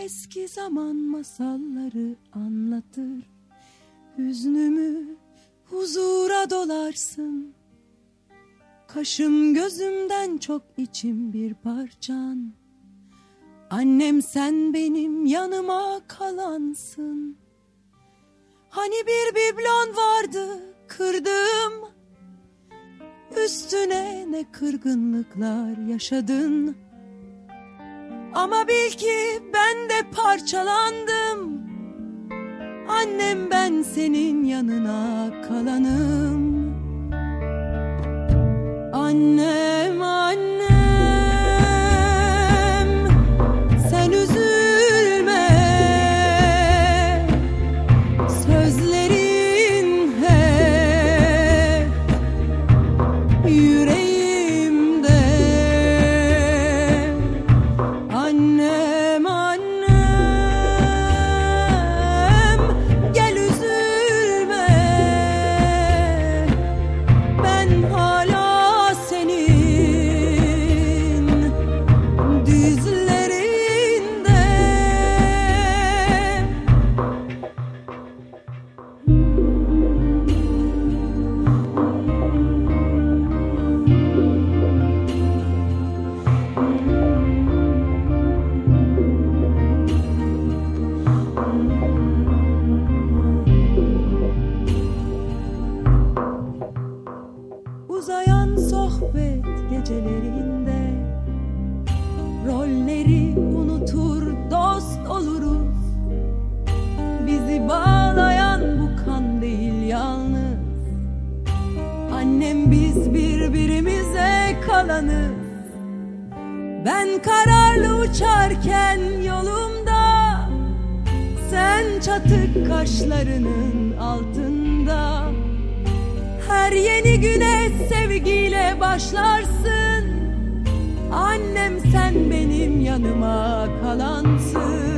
eski zaman masalları anlatır. Hüznümü huzura dolarsın. Kaşım gözümden çok içim bir parçan. Annem sen benim yanıma kalansın. Hani bir biblon vardı kırdım, üstüne ne kırgınlıklar yaşadın. Ama bil ki ben de parçalandım. Annem ben senin yanına kalanım. Annem, annem, sen üzülme. Sözlerin hep yüreğimde. Annem, annem, gel üzülme. Ben hala uzayan sohbet gecelerinde rolleri unutur dost oluruz. Bizi bağlayan bu kan değil yalnız. Annem biz birbirimize kalanız. Ben kararlı uçarken yolumda, sen çatık kaşlarının altında. Her yeni güne sevgiyle başlarsın. Annem sen benim yanıma kalansın.